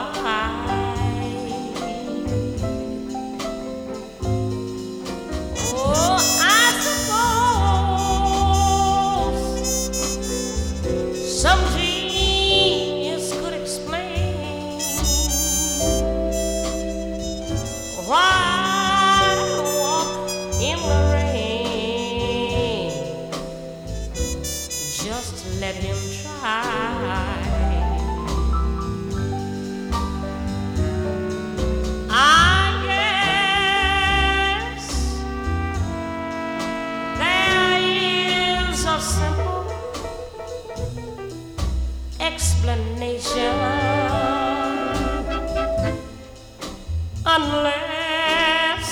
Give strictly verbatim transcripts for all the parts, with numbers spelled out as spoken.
Oh, I suppose some genius could explain why I walk in the rain. Just let him try. I guess there is a simple explanation, unless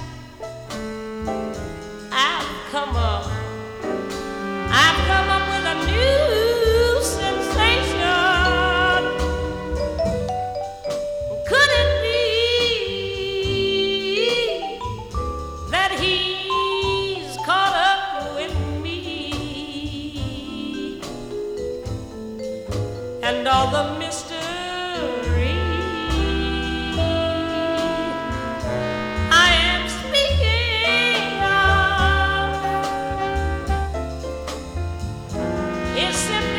I've come up, I've come up with a new sensation. Could it be that he's caught up with me and all the mystery I am speaking of is simply